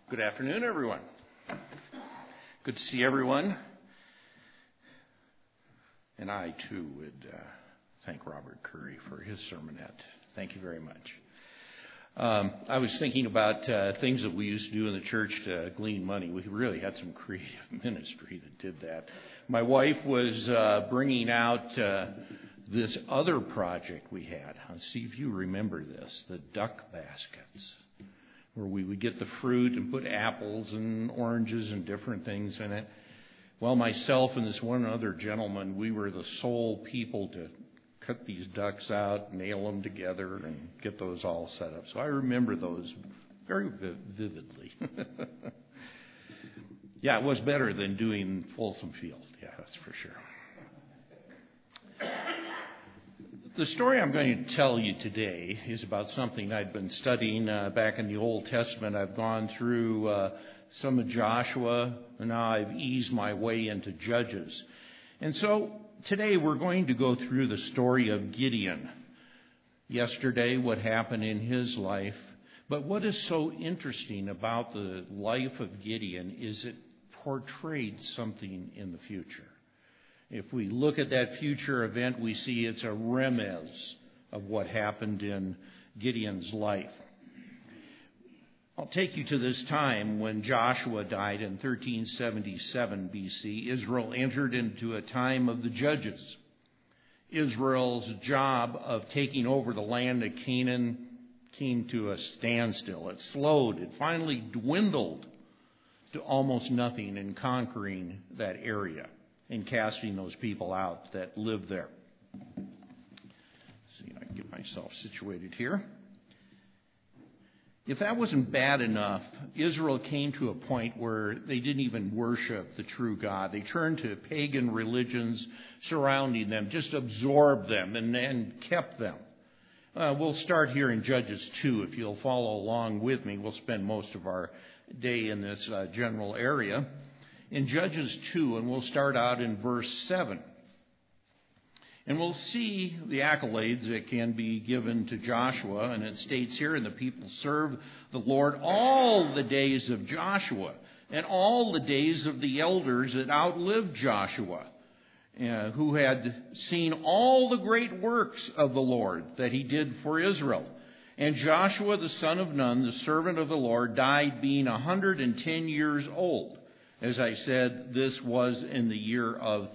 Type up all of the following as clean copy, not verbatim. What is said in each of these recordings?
Good afternoon, everyone. Good to see everyone. And I, too, would thank Robert Curry for his sermonette. Thank you very much. I was thinking about things that we used to do in the church to glean money. We really had some creative ministry that did that. My wife was bringing out this other project we had. I'll see if you remember this, the duck baskets, where we would get the fruit and put apples and oranges and different things in it. Well, myself and this one other gentleman, we were the sole people to cut these ducks out, nail them together, and get those all set up. So I remember those very vividly. Yeah, it was better than doing Folsom Field. Yeah, that's for sure. The story I'm going to tell you today is about something I'd been studying back in the Old Testament. I've gone through some of Joshua, and now I've eased my way into Judges. And so today we're going to go through the story of Gideon. Yesterday, what happened in his life. But what is so interesting about the life of Gideon is it portrayed something in the future. If we look at that future event, we see it's a remez of what happened in Gideon's life. I'll take you to this time when Joshua died in 1377 BC. Israel entered into a time of the judges. Israel's job of taking over the land of Canaan came to a standstill. It slowed. It finally dwindled to almost nothing in conquering that area and casting those people out that lived there. See if I can get myself situated here. If that wasn't bad enough, Israel came to a point where they didn't even worship the true God. They turned to pagan religions surrounding them, just absorbed them and kept them. We'll start here in Judges 2. If you'll follow along with me, we'll spend most of our day in this general area. In Judges 2, and we'll start out in verse 7. And we'll see the accolades that can be given to Joshua. And it states here, and the people served the Lord all the days of Joshua and all the days of the elders that outlived Joshua, who had seen all the great works of the Lord that he did for Israel. And Joshua the son of Nun, the servant of the Lord, died being 110 years old. As I said, this was in the year of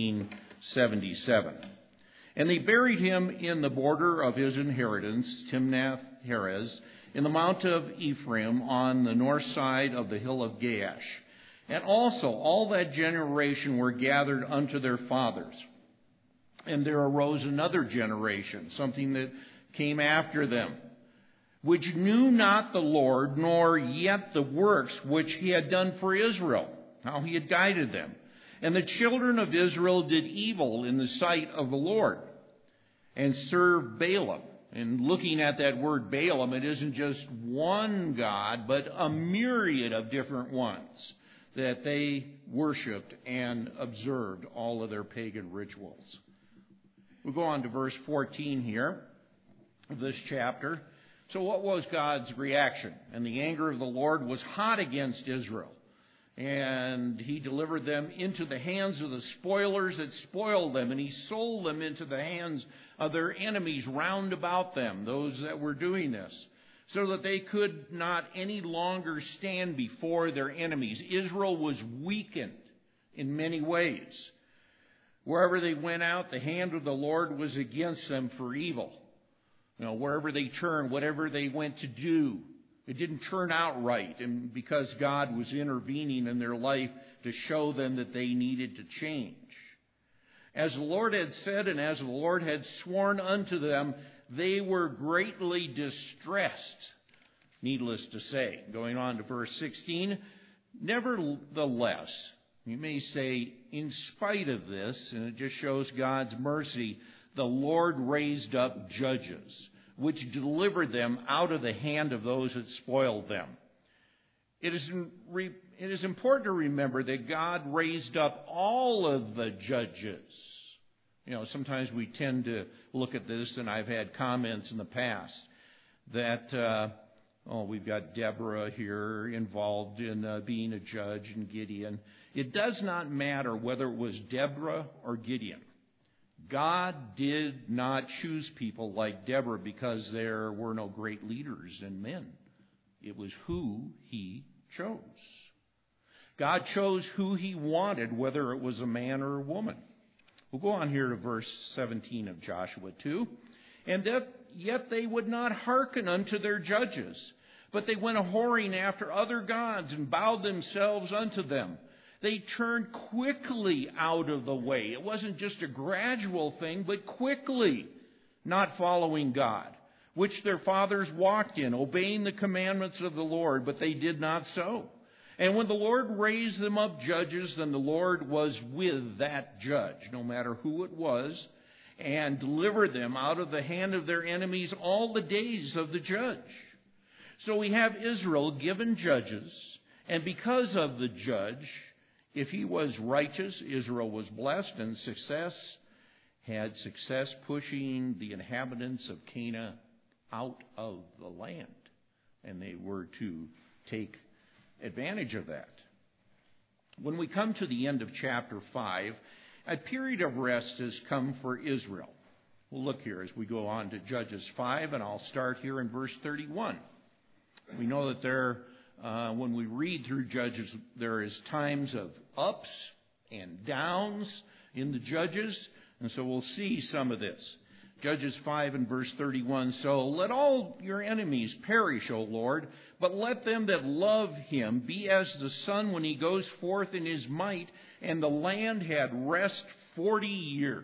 1377. And they buried him in the border of his inheritance, Timnath-Heres, in the mount of Ephraim on the north side of the hill of Gaash. And also all that generation were gathered unto their fathers. And there arose another generation, something that came after them, which knew not the Lord, nor yet the works which he had done for Israel, how he had guided them. And the children of Israel did evil in the sight of the Lord, and served Baalim. And looking at that word Baalim, it isn't just one god, but a myriad of different ones that they worshipped and observed all of their pagan rituals. We'll go on to verse 14 here of this chapter. So what was God's reaction? And the anger of the Lord was hot against Israel. And he delivered them into the hands of the spoilers that spoiled them. And he sold them into the hands of their enemies round about them, those that were doing this, so that they could not any longer stand before their enemies. Israel was weakened in many ways. Wherever they went out, the hand of the Lord was against them for evil. Wherever they turned, whatever they went to do, it didn't turn out right. And because God was intervening in their life to show them that they needed to change. As the Lord had said, and as the Lord had sworn unto them, they were greatly distressed. Needless to say. Going on to verse 16. Nevertheless, you may say, in spite of this, and it just shows God's mercy, the Lord raised up judges, which delivered them out of the hand of those that spoiled them. It is important to remember that God raised up all of the judges. Sometimes we tend to look at this, and I've had comments in the past, that we've got Deborah here involved in being a judge, and Gideon. It does not matter whether it was Deborah or Gideon. God did not choose people like Deborah because there were no great leaders and men. It was who he chose. God chose who he wanted, whether it was a man or a woman. We'll go on here to verse 17 of Joshua 2. And yet they would not hearken unto their judges, but they went a-whoring after other gods and bowed themselves unto them. They turned quickly out of the way. It wasn't just a gradual thing, but quickly, not following God, which their fathers walked in, obeying the commandments of the Lord, but they did not so. And when the Lord raised them up judges, then the Lord was with that judge, no matter who it was, and delivered them out of the hand of their enemies all the days of the judge. So we have Israel given judges, and because of the judge, if he was righteous, Israel was blessed and had success pushing the inhabitants of Canaan out of the land. And they were to take advantage of that. When we come to the end of chapter 5, a period of rest has come for Israel. We'll look here as we go on to Judges 5, and I'll start here in verse 31. We know that when we read through Judges, there is times of ups and downs in the Judges, and so we'll see some of this. Judges 5 and verse 31, so let all your enemies perish, O Lord, but let them that love him be as the sun when he goes forth in his might, and the land had rest 40 years.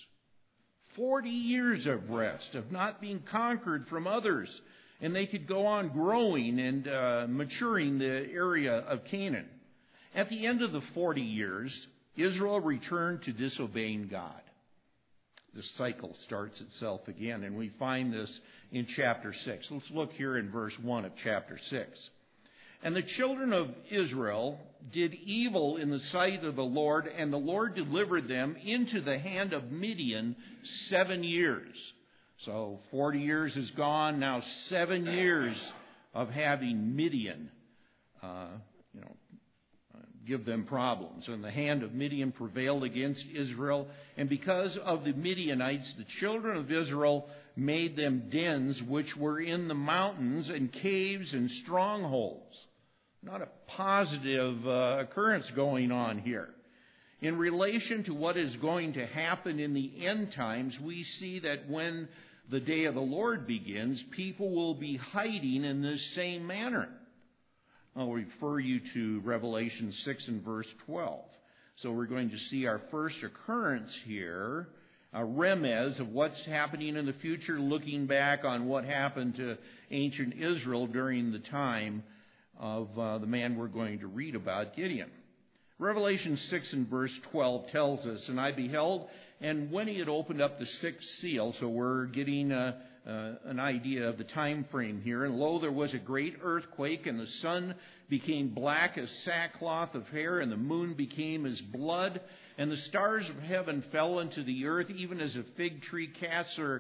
40 years of rest, of not being conquered from others, and they could go on growing and maturing the area of Canaan. At the end of the 40 years, Israel returned to disobeying God. The cycle starts itself again, and we find this in chapter 6. Let's look here in verse 1 of chapter 6. And the children of Israel did evil in the sight of the Lord, and the Lord delivered them into the hand of Midian 7 years. So 40 years is gone, now 7 years of having Midian give them problems. And the hand of Midian prevailed against Israel. And because of the Midianites, the children of Israel made them dens which were in the mountains and caves and strongholds. Not a positive occurrence going on here. In relation to what is going to happen in the end times, we see that when the day of the Lord begins, people will be hiding in this same manner. I'll refer you to Revelation 6 and verse 12. So we're going to see our first occurrence here, a remez of what's happening in the future, looking back on what happened to ancient Israel during the time of the man we're going to read about, Gideon. Revelation 6 and verse 12 tells us, and I beheld, and when he had opened up the sixth seal, so we're getting an idea of the time frame here, and lo, there was a great earthquake, and the sun became black as sackcloth of hair, and the moon became as blood, and the stars of heaven fell into the earth, even as a fig tree casts her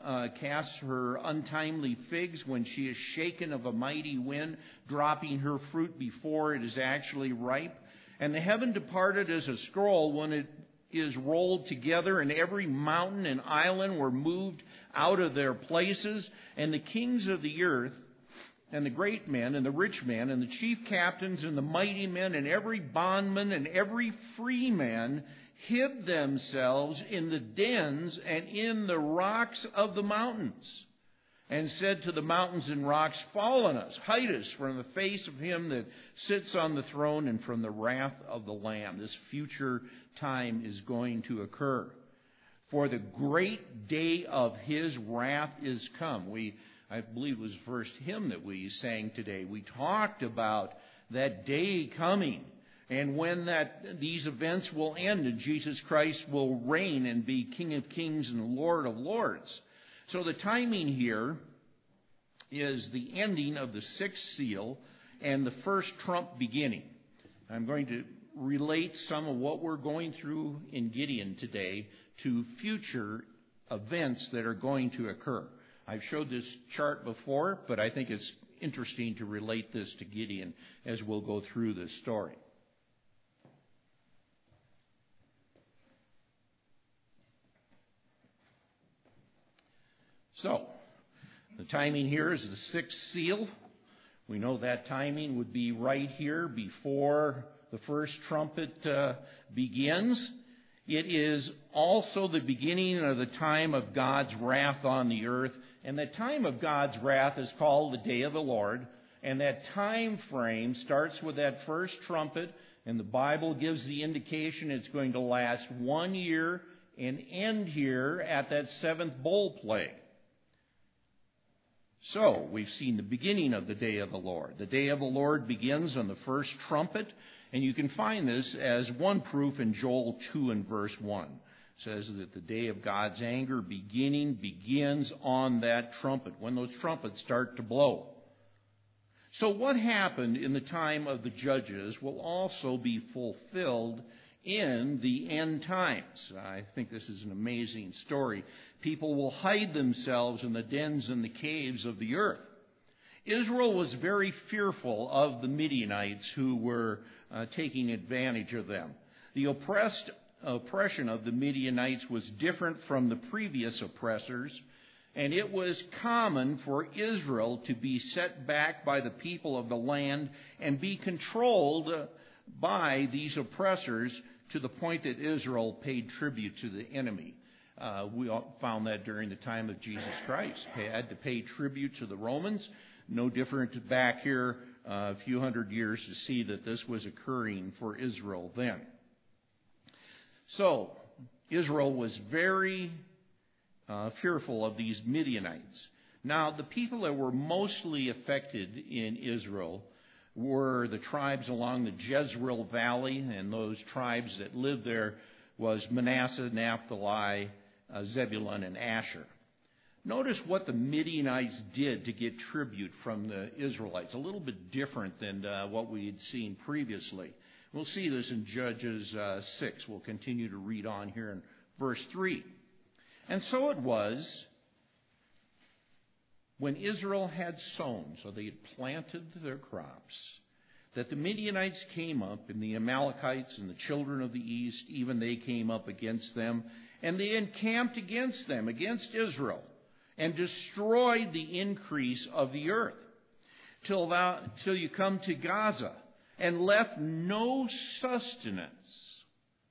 untimely figs when she is shaken of a mighty wind, dropping her fruit before it is actually ripe. And the heaven departed as a scroll when it is rolled together, and every mountain and island were moved out of their places, and the kings of the earth, and the great men, and the rich men, and the chief captains, and the mighty men, and every bondman, and every free man hid themselves in the dens and in the rocks of the mountains, and said to the mountains and rocks, fall on us, hide us from the face of him that sits on the throne and from the wrath of the Lamb. This future time is going to occur. For the great day of his wrath is come. I believe it was the first hymn that we sang today. We talked about that day coming, and when these events will end and Jesus Christ will reign and be King of Kings and Lord of Lords. So the timing here is the ending of the sixth seal and the first trump beginning. I'm going to relate some of what we're going through in Gideon today to future events that are going to occur. I've showed this chart before, but I think it's interesting to relate this to Gideon as we'll go through this story. So, the timing here is the sixth seal. We know that timing would be right here before the first trumpet begins. It is also the beginning of the time of God's wrath on the earth. And the time of God's wrath is called the day of the Lord. And that time frame starts with that first trumpet. And the Bible gives the indication it's going to last 1 year and end here at that seventh bowl plague. So, we've seen the beginning of the day of the Lord. The day of the Lord begins on the first trumpet, and you can find this as one proof in Joel 2 and verse 1. It says that the day of God's anger begins on that trumpet, when those trumpets start to blow. So what happened in the time of the judges will also be fulfilled in the end times. I think this is an amazing story. People will hide themselves in the dens and the caves of the earth. Israel was very fearful of the Midianites who were taking advantage of them. The oppression of the Midianites was different from the previous oppressors, and it was common for Israel to be set back by the people of the land and be controlled by these oppressors to the point that Israel paid tribute to the enemy. We found that during the time of Jesus Christ. They had to pay tribute to the Romans. No different back here a few hundred years to see that this was occurring for Israel then. So, Israel was very fearful of these Midianites. Now, the people that were mostly affected in Israel were the tribes along the Jezreel Valley, and those tribes that lived there was Manasseh, Naphtali, Zebulun, and Asher. Notice what the Midianites did to get tribute from the Israelites. A little bit different than what we had seen previously. We'll see this in Judges 6. We'll continue to read on here in verse 3. And so it was, when Israel had sown, so they had planted their crops, that the Midianites came up, and the Amalekites and the children of the east, even they came up against them, and they encamped against them, against Israel, and destroyed the increase of the earth, till you come to Gaza, and left no sustenance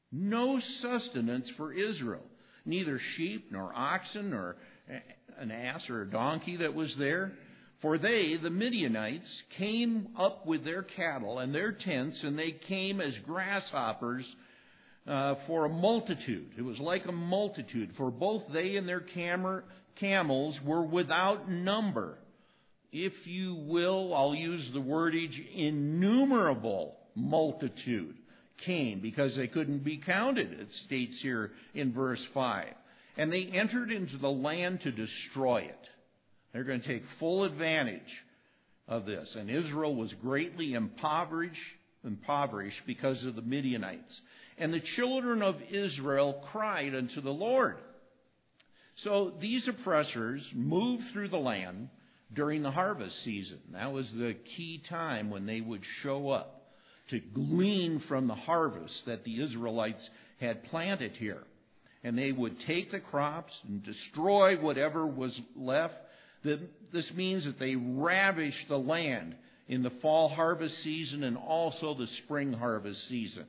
for Israel, neither sheep nor oxen nor an ass or a donkey that was there. For they, the Midianites, came up with their cattle and their tents, and they came as grasshoppers for a multitude. It was like a multitude, for both they and their camels were without number. If you will, I'll use the wordage innumerable multitude came, because they couldn't be counted, it states here in verse 5. And they entered into the land to destroy it. They're going to take full advantage of this. And Israel was greatly impoverished because of the Midianites. And the children of Israel cried unto the Lord. So these oppressors moved through the land during the harvest season. That was the key time when they would show up to glean from the harvest that the Israelites had planted here. And they would take the crops and destroy whatever was left. This means that they ravished the land in the fall harvest season and also the spring harvest season.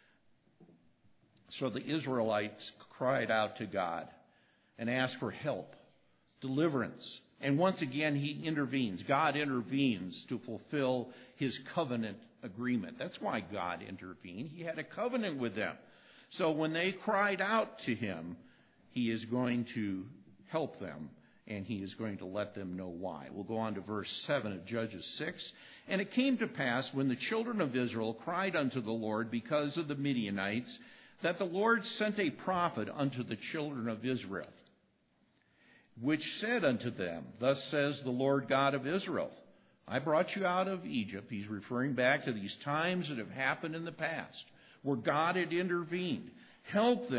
So the Israelites cried out to God and asked for help, deliverance. And once again, he intervenes. God intervenes to fulfill his covenant agreement. That's why God intervened. He had a covenant with them. So when they cried out to him, he is going to help them, and he is going to let them know why. We'll go on to verse 7 of Judges 6. And it came to pass, when the children of Israel cried unto the Lord because of the Midianites, that the Lord sent a prophet unto the children of Israel, which said unto them, Thus says the Lord God of Israel, I brought you out of Egypt. He's referring back to these times that have happened in the past, where God had intervened. Help them.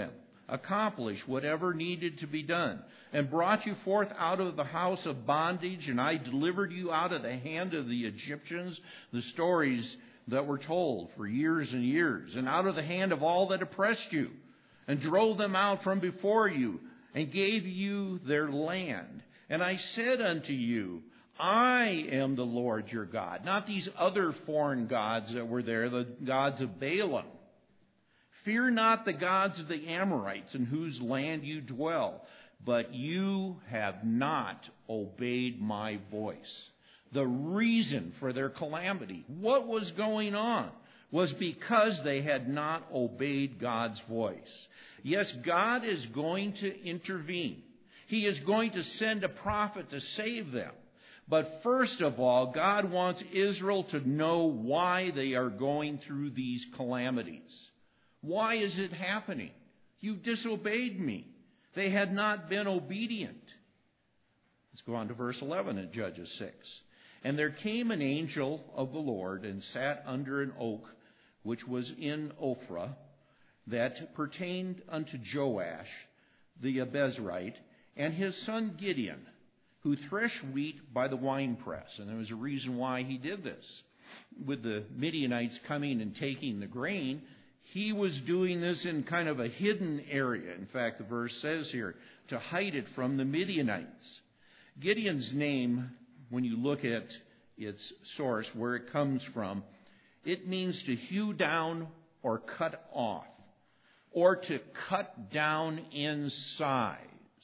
accomplished whatever needed to be done, and brought you forth out of the house of bondage, and I delivered you out of the hand of the Egyptians, the stories that were told for years and years, and out of the hand of all that oppressed you, and drove them out from before you, and gave you their land. And I said unto you, I am the Lord your God, not these other foreign gods that were there, the gods of Balaam. Fear not the gods of the Amorites in whose land you dwell, but you have not obeyed my voice. The reason for their calamity, what was going on, was because they had not obeyed God's voice. Yes, God is going to intervene. He is going to send a prophet to save them. But first of all, God wants Israel to know why they are going through these calamities. Why is it happening? You've disobeyed me. They had not been obedient. Let's go on to verse 11 in Judges 6. And there came an angel of the Lord and sat under an oak which was in Ophrah, that pertained unto Joash the Abezrite, and his son Gideon, who threshed wheat by the winepress. And there was a reason why he did this. With the Midianites coming and taking the grain, he was doing this in kind of a hidden area. In fact, the verse says here, to hide it from the Midianites. Gideon's name, when you look at its source, where it comes from, it means to hew down or cut off, or to cut down in size.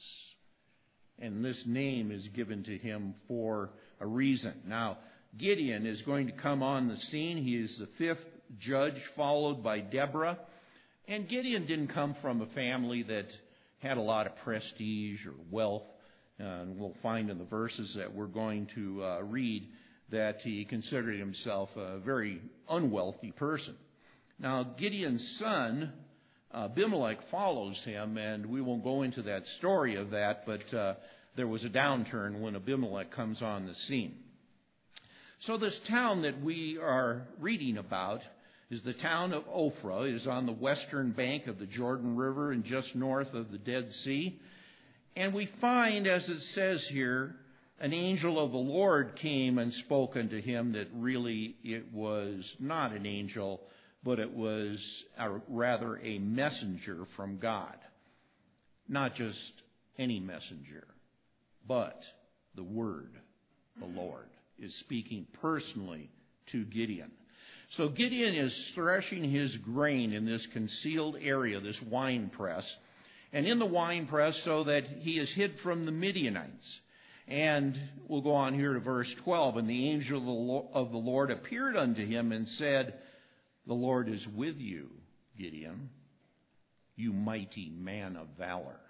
And this name is given to him for a reason. Now, Gideon is going to come on the scene. He is the fifth judge, followed by Deborah. And Gideon didn't come from a family that had a lot of prestige or wealth. And we'll find in the verses that we're going to read that he considered himself a very unwealthy person. Now, Gideon's son, Abimelech, follows him, and we won't go into that story of that, but there was a downturn when Abimelech comes on the scene. So this town that we are reading about is the town of Ophrah. It is on the western bank of the Jordan River and just north of the Dead Sea. And we find, as it says here, an angel of the Lord came and spoke unto him, that really it was not an angel, but it was rather a messenger from God. Not just any messenger, but the Word, the Lord, is speaking personally to Gideon. So Gideon is threshing his grain in this concealed area, this wine press, and in the wine press so that he is hid from the Midianites. And we'll go on here to verse 12. And the angel of the Lord appeared unto him and said, the Lord is with you, Gideon, you mighty man of valor.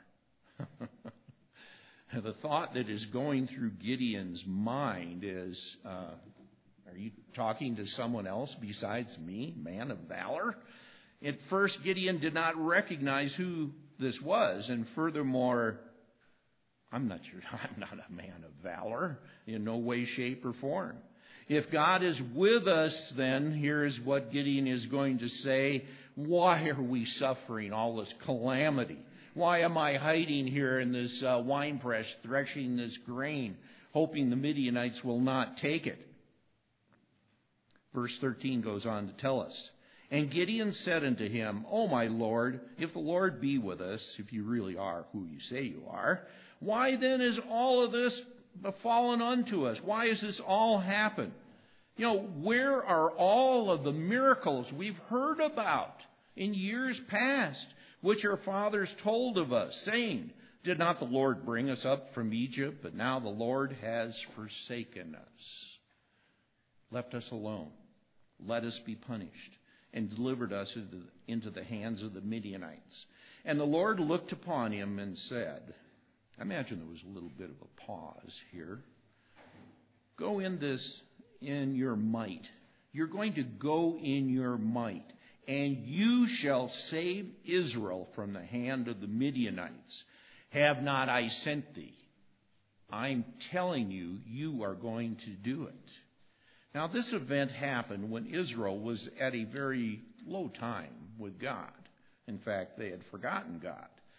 The thought that is going through Gideon's mind is, are you talking to someone else besides me, man of valor? At first, Gideon did not recognize who this was, and furthermore, I'm not a man of valor in no way, shape, or form. If God is with us, then here's what Gideon is going to say. Why are we suffering all this calamity? Why am I hiding here in this wine press, threshing this grain, hoping the Midianites will not take it? Verse 13 goes on to tell us, and Gideon said unto him, O my Lord, if the Lord be with us, if you really are who you say you are, why then is all of this befallen unto us? Why has this all happened? You know, where are all of the miracles we've heard about in years past, which our fathers told of us, saying, did not the Lord bring us up from Egypt? But now the Lord has forsaken us, left us alone, let us be punished, and delivered us into the hands of the Midianites. And the Lord looked upon him and said, I imagine there was a little bit of a pause here. Go in this in your might. You're going to go in your might, and you shall save Israel from the hand of the Midianites. Have not I sent thee? I'm telling you, you are going to do it. Now, this event happened when Israel was at a very low time with God. In fact, they had forgotten God.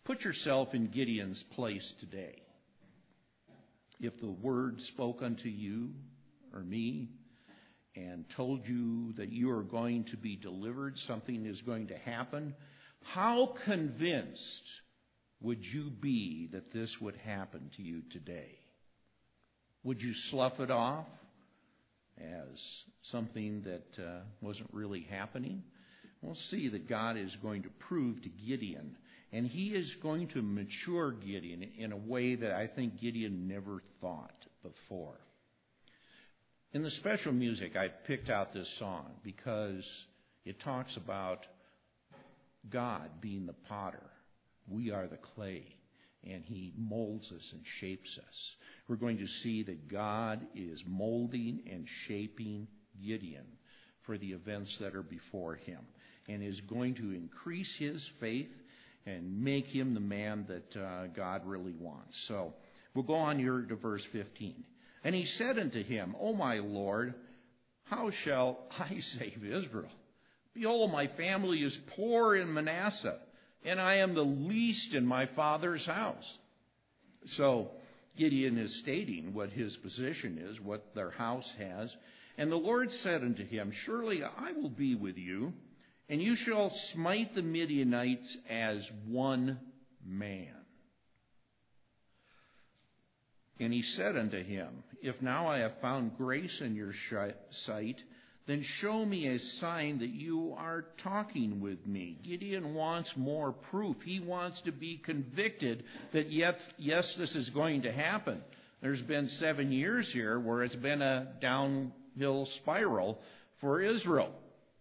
Put yourself in Gideon's place today. If the word spoke unto you or me and told you that you are going to be delivered, something is going to happen, how convinced would you be that this would happen to you today? Would you slough it off as something that wasn't really happening? We'll see that God is going to prove to Gideon, and he is going to mature Gideon in a way that I think Gideon never thought before. In the special music, I picked out this song because it talks about God being the potter. We are the clay, and he molds us and shapes us. We're going to see that God is molding and shaping Gideon for the events that are before him, and is going to increase his faith and make him the man that God really wants. So we'll go on here to verse 15. And he said unto him, O my Lord, how shall I save Israel? Behold, my family is poor in Manasseh, and I am the least in my father's house. So Gideon is stating what his position is, what their house has. And the Lord said unto him, Surely I will be with you, and you shall smite the Midianites as one man. And he said unto him, If now I have found grace in your sight, then show me a sign that you are talking with me. Gideon wants more proof. He wants to be convicted that yes, this is going to happen. There's been 7 years here where it's been a downhill spiral for Israel.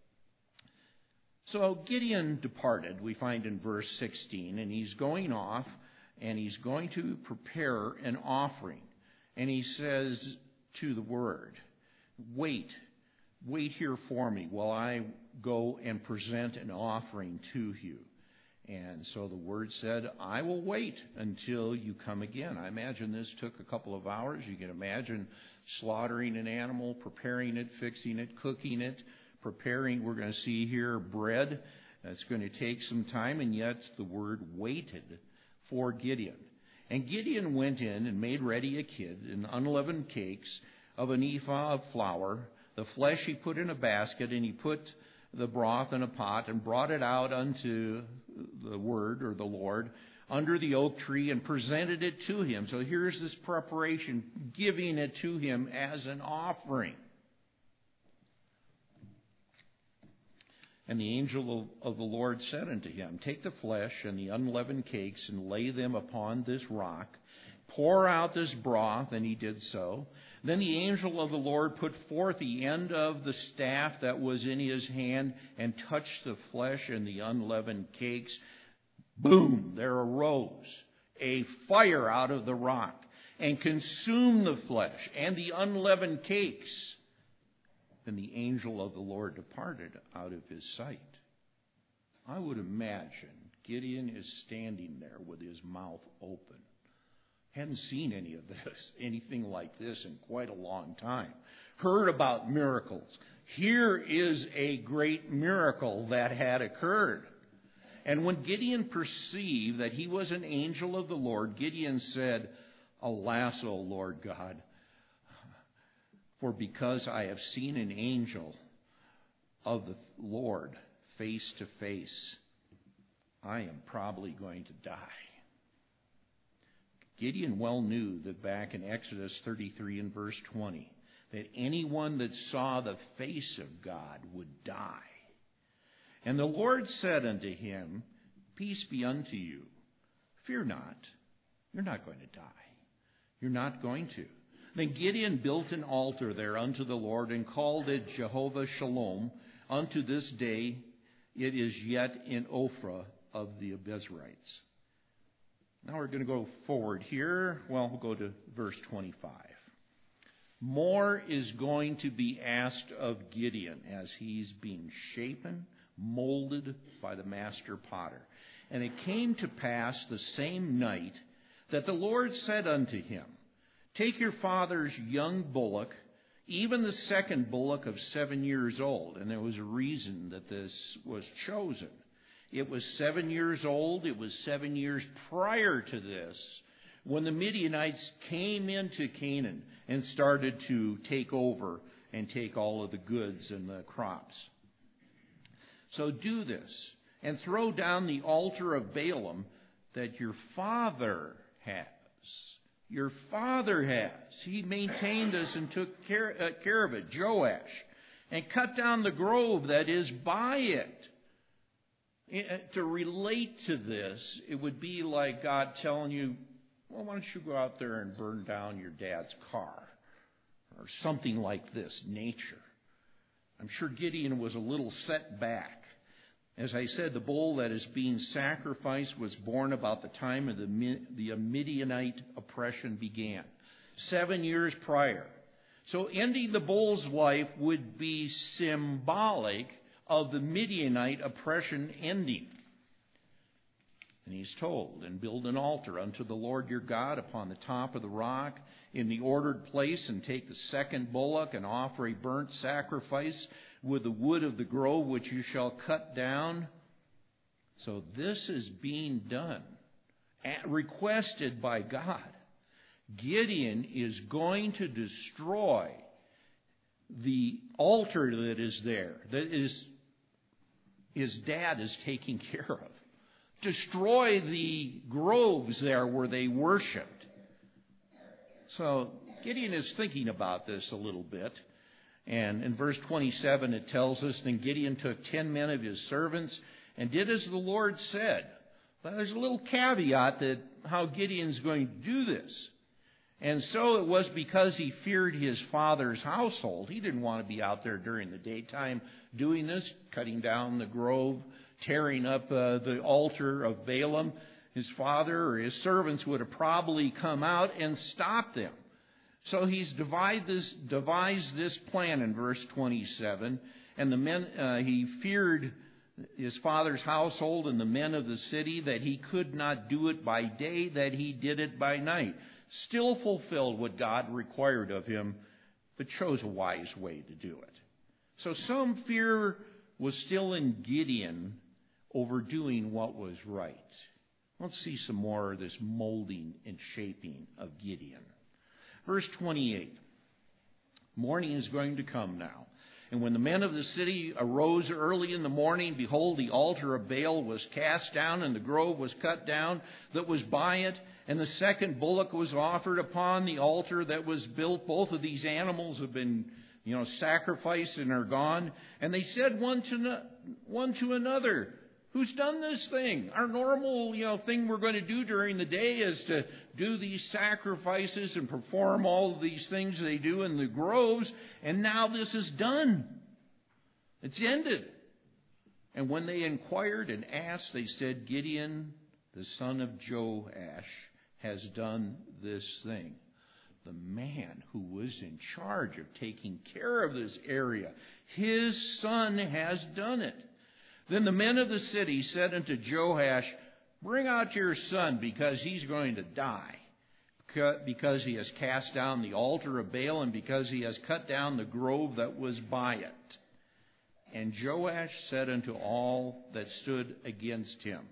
So Gideon departed, we find in verse 16, and he's going off, and he's going to prepare an offering. And he says to the word, Wait here for me while I go and present an offering to you. And so the word said, I will wait until you come again. I imagine this took a couple of hours. You can imagine slaughtering an animal, preparing it, fixing it, cooking it, preparing, we're going to see here, bread. It's going to take some time, and yet the word waited for Gideon. And Gideon went in and made ready a kid and unleavened cakes of an ephah of flour. The flesh he put in a basket, and he put the broth in a pot and brought it out unto the word, or the Lord, under the oak tree, and presented it to him. So here's this preparation, giving it to him as an offering. And the angel of the Lord said unto him, Take the flesh and the unleavened cakes, and lay them upon this rock. Pour out this broth, and he did so. Then the angel of the Lord put forth the end of the staff that was in his hand, and touched the flesh and the unleavened cakes. Boom! There arose a fire out of the rock, and consumed the flesh and the unleavened cakes. Then the angel of the Lord departed out of his sight. I would imagine Gideon is standing there with his mouth open. Hadn't seen anything like this in quite a long time. Heard about miracles. Here is a great miracle that had occurred. And when Gideon perceived that he was an angel of the Lord, Gideon said, Alas, O Lord God, for because I have seen an angel of the Lord face to face, I am probably going to die. Gideon well knew that back in Exodus 33 and verse 20, that anyone that saw the face of God would die. And the Lord said unto him, Peace be unto you. Fear not. You're not going to die. You're not going to. Then Gideon built an altar there unto the Lord, and called it Jehovah Shalom. Unto this day it is yet in Ophrah of the Abiezrites. Now we're going to go forward here. Well, we'll go to verse 25. More is going to be asked of Gideon as he's being shapen, molded by the master potter. And it came to pass the same night that the Lord said unto him, Take your father's young bullock, even the second bullock of 7 years old. And there was a reason that this was chosen. It was 7 years old. It was 7 years prior to this when the Midianites came into Canaan and started to take over and take all of the goods and the crops. So do this and throw down the altar of Balaam that your father has. Your father has. He maintained us and took care of it, Joash, and cut down the grove that is by it. To relate to this, it would be like God telling you, well, why don't you go out there and burn down your dad's car? Or something like this nature. I'm sure Gideon was a little set back. As I said, the bull that is being sacrificed was born about the time of the Midianite oppression began, 7 years prior. So ending the bull's life would be symbolic of the Midianite oppression ending. And he's told, and build an altar unto the Lord your God upon the top of the rock in the ordered place, and take the second bullock and offer a burnt sacrifice with the wood of the grove which you shall cut down. So this is being done, requested by God. Gideon is going to destroy the altar that is there, that is his dad is taking care of. Destroy the groves there where they worshipped. So Gideon is thinking about this a little bit. And in verse 27 it tells us, then Gideon took 10 men of his servants and did as the Lord said. But there's a little caveat that how Gideon's going to do this. And so it was because he feared his father's household. He didn't want to be out there during the daytime doing this, cutting down the grove, tearing up the altar of Balaam. His father or his servants would have probably come out and stopped them. So he's devised this plan in verse 27. And the men, he feared his father's household and the men of the city, that he could not do it by day, that he did it by night. Still fulfilled what God required of him, but chose a wise way to do it. So some fear was still in Gideon over doing what was right. Let's see some more of this molding and shaping of Gideon. Verse 28. Morning is going to come now. And when the men of the city arose early in the morning, behold, the altar of Baal was cast down, and the grove was cut down that was by it, and the second bullock was offered upon the altar that was built. Both of these animals have been, sacrificed and are gone. And they said one to another, who's done this thing? Our normal, thing we're going to do during the day is to do these sacrifices and perform all of these things they do in the groves. And now this is done. It's ended. And when they inquired and asked, they said, Gideon, the son of Joash, has done this thing. The man who was in charge of taking care of this area, his son has done it. Then the men of the city said unto Joash, bring out your son, because he's going to die, because he has cast down the altar of Baal, and because he has cut down the grove that was by it. And Joash said unto all that stood against him,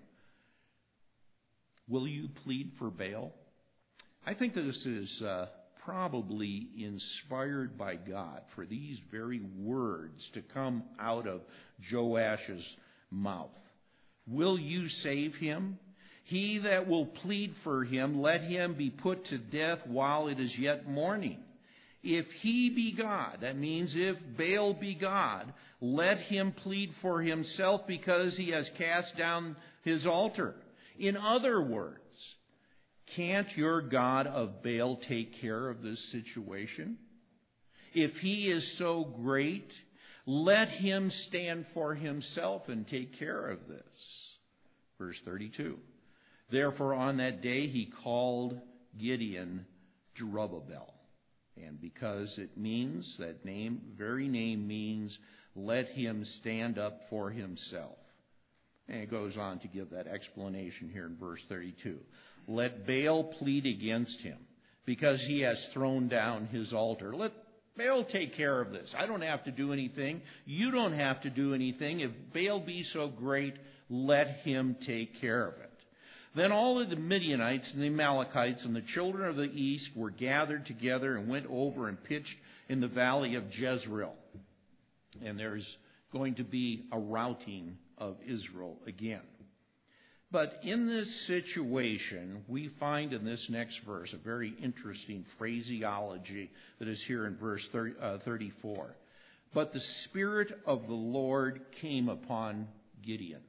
will you plead for Baal? I think that this is probably inspired by God for these very words to come out of Joash's mouth. Will you save him? He that will plead for him, let him be put to death while it is yet morning. If he be God, that means if Baal be God, let him plead for himself, because he has cast down his altar. In other words, can't your God of Baal take care of this situation? If he is so great, let him stand for himself and take care of this. Verse 32. Therefore on that day he called Gideon Jerubbaal. And because it means, that very name means, let him stand up for himself. And it goes on to give that explanation here in verse 32. Let Baal plead against him, because he has thrown down his altar. Let Baal, take care of this. I don't have to do anything. You don't have to do anything. If Baal be so great, let him take care of it. Then all of the Midianites and the Amalekites and the children of the east were gathered together and went over and pitched in the valley of Jezreel. And there's going to be a routing of Israel again. But in this situation, we find in this next verse a very interesting phraseology that is here in verse 34. But the Spirit of the Lord came upon Gideon.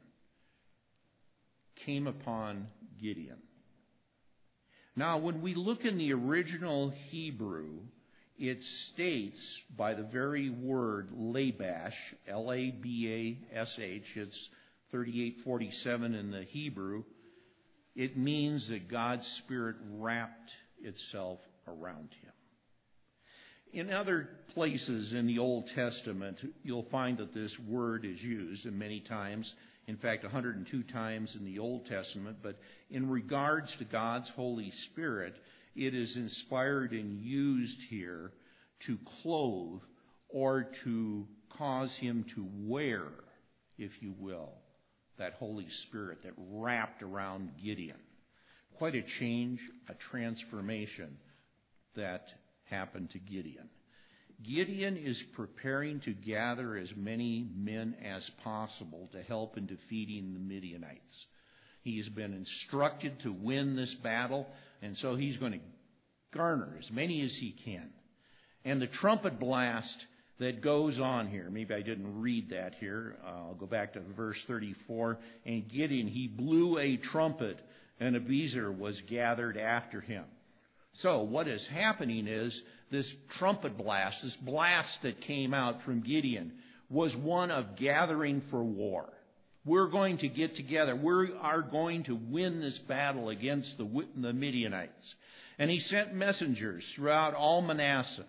Came upon Gideon. Now, when we look in the original Hebrew, it states by the very word Labash, L-A-B-A-S-H, it's 3847 in the Hebrew, it means that God's Spirit wrapped itself around him. In other places in the Old Testament, you'll find that this word is used, and many times, in fact, 102 times in the Old Testament, but in regards to God's Holy Spirit, it is inspired and used here to clothe or to cause him to wear, if you will, that Holy Spirit that wrapped around Gideon. Quite a change, a transformation that happened to Gideon. Gideon is preparing to gather as many men as possible to help in defeating the Midianites. He has been instructed to win this battle, and so he's going to garner as many as he can. And the trumpet blast that goes on here, maybe I didn't read that here, I'll go back to verse 34, and Gideon, he blew a trumpet, and Abiezer was gathered after him. So what is happening is this trumpet blast, this blast that came out from Gideon, was one of gathering for war. We're going to get together. We are going to win this battle against the Midianites. And he sent messengers throughout all Manasseh,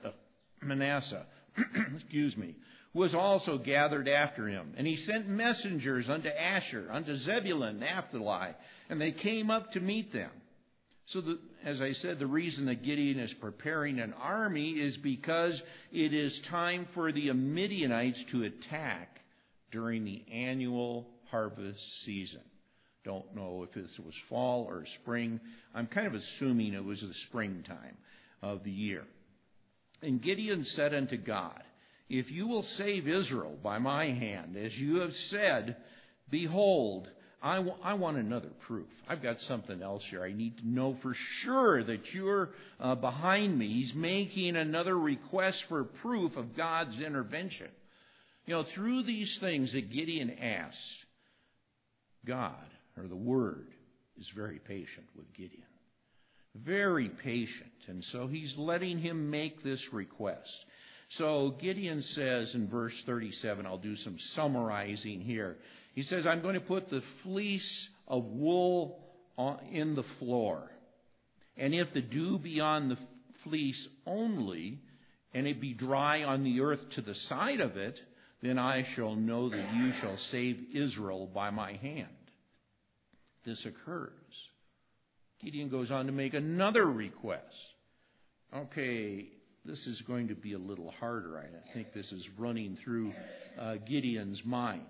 was also gathered after him. And he sent messengers unto Asher, unto Zebulun, Naphtali, and they came up to meet them. So, as I said, the reason that Gideon is preparing an army is because it is time for the Midianites to attack during the annual harvest season. Don't know if this was fall or spring. I'm kind of assuming it was the springtime of the year. And Gideon said unto God, if you will save Israel by my hand, as you have said, behold, I want another proof. I've got something else here. I need to know for sure that you're behind me. He's making another request for proof of God's intervention. You know, through these things that Gideon asked, God, or the Word, is very patient with Gideon. Very patient. And so he's letting him make this request. So Gideon says in verse 37, I'll do some summarizing here. He says, I'm going to put the fleece of wool in the floor. And if the dew be on the fleece only, and it be dry on the earth to the side of it, then I shall know that you shall save Israel by my hand. This occurs. Gideon goes on to make another request. Okay, this is going to be a little harder. I think this is running through Gideon's mind.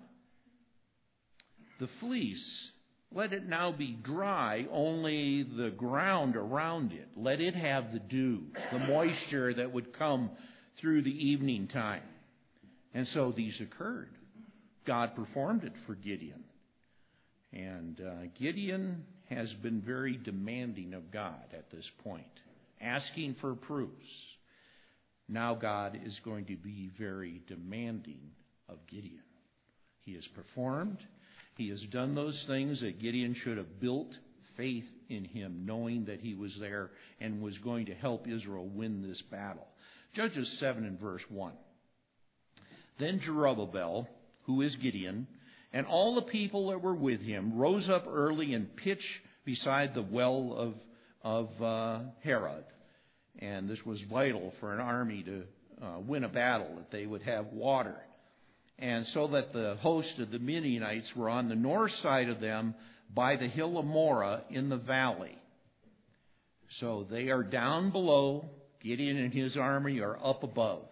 The fleece, let it now be dry, only the ground around it. Let it have the dew, the moisture that would come through the evening time. And so these occurred. God performed it for Gideon. And Gideon has been very demanding of God at this point, asking for proofs. Now God is going to be very demanding of Gideon. He has performed. He has done those things that Gideon should have built faith in him, knowing that he was there and was going to help Israel win this battle. Judges 7 and verse 1. Then Jerubbaal, who is Gideon, and all the people that were with him rose up early and pitched beside the well of Harod. And this was vital for an army to win a battle, that they would have water. And so that the host of the Midianites were on the north side of them by the hill of Moreh in the valley. So they are down below. Gideon and his army are up above.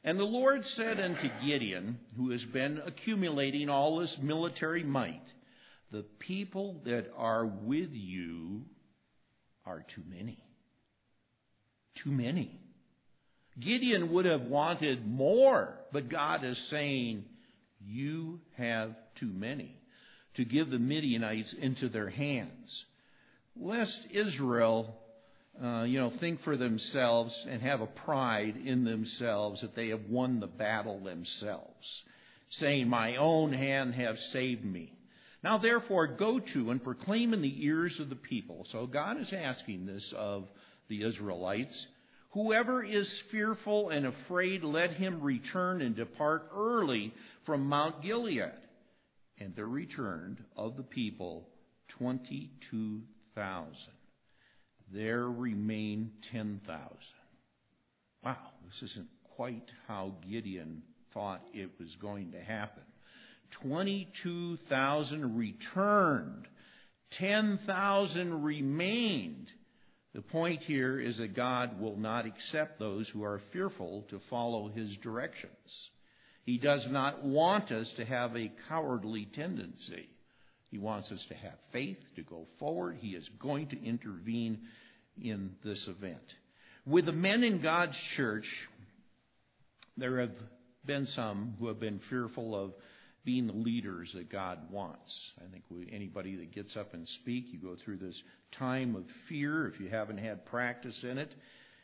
And the Lord said unto Gideon, who has been accumulating all this military might, the people that are with you are too many. Too many. Gideon would have wanted more, but God is saying, you have too many to give the Midianites into their hands. Lest Israel think for themselves and have a pride in themselves that they have won the battle themselves, saying, my own hand have saved me. Now therefore go to and proclaim in the ears of the people. So God is asking this of the Israelites. Whoever is fearful and afraid, let him return and depart early from Mount Gilead. And there returned of the people 22,000. There remained 10,000. Wow, this isn't quite how Gideon thought it was going to happen. 22,000 returned. 10,000 remained. The point here is that God will not accept those who are fearful to follow his directions. He does not want us to have a cowardly tendency. He wants us to have faith, to go forward. He is going to intervene in this event. With the men in God's church, there have been some who have been fearful of being the leaders that God wants. I think anybody that gets up and speak, you go through this time of fear if you haven't had practice in it.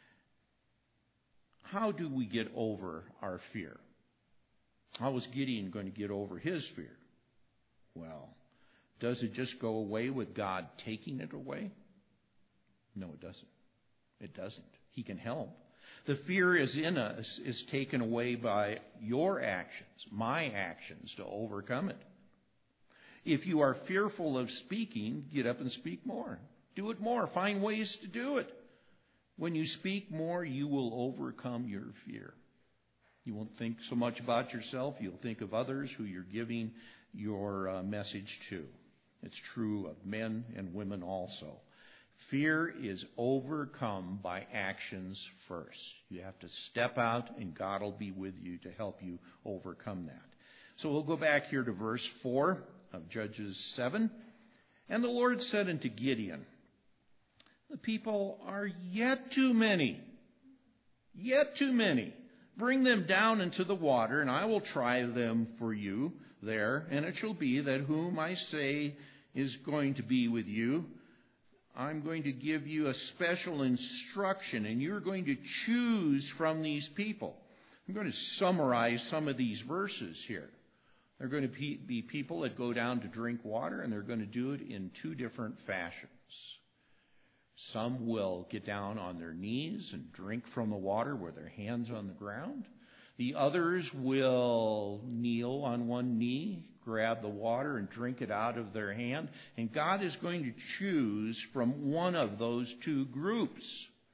How do we get over our fear? How was Gideon going to get over his fear? Well, does it just go away with God taking it away? No, it doesn't. It doesn't. He can help. The fear is in us is taken away by your actions, my actions, to overcome it. If you are fearful of speaking, get up and speak more. Do it more. Find ways to do it. When you speak more, you will overcome your fear. You won't think so much about yourself. You'll think of others who you're giving your message to. It's true of men and women also. Fear is overcome by actions first. You have to step out, and God will be with you to help you overcome that. So we'll go back here to verse 4 of Judges 7. And the Lord said unto Gideon, the people are yet too many. Yet too many. Bring them down into the water, and I will try them for you there. And it shall be that whom I say is going to be with you, I'm going to give you a special instruction, and you're going to choose from these people. I'm going to summarize some of these verses here. They're going to be people that go down to drink water, and they're going to do it in two different fashions. Some will get down on their knees and drink from the water with their hands on the ground. The others will kneel on one knee, grab the water, and drink it out of their hand. And God is going to choose from one of those two groups.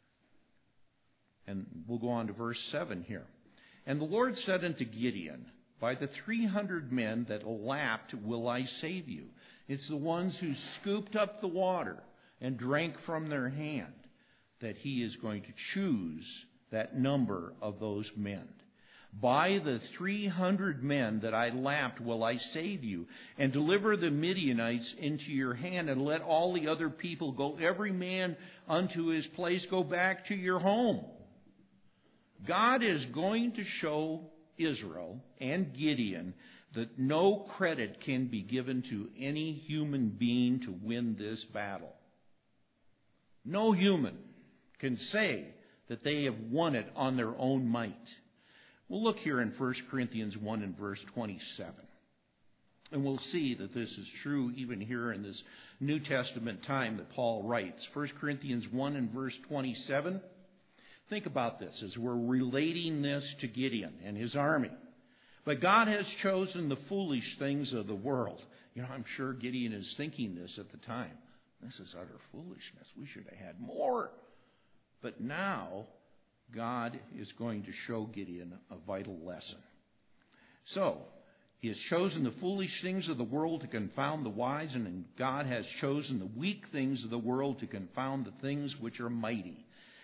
And we'll go on to verse 7 here. And the Lord said unto Gideon, by the 300 men that lapped will I save you. It's the ones who scooped up the water and drank from their hand that he is going to choose that number of those men. By the 300 men that I lapped will I save you, and deliver the Midianites into your hand, and let all the other people go, every man unto his place, go back to your home. God is going to show Israel and Gideon that no credit can be given to any human being to win this battle. No human can say that they have won it on their own might. We'll look here in 1 Corinthians 1 and verse 27. And we'll see that this is true even here in this New Testament time that Paul writes. 1 Corinthians 1 and verse 27. Think about this as we're relating this to Gideon and his army. But God has chosen the foolish things of the world. I'm sure Gideon is thinking this at the time. This is utter foolishness. We should have had more. But now, God is going to show Gideon a vital lesson. So, he has chosen the foolish things of the world to confound the wise, and God has chosen the weak things of the world to confound the things which are mighty,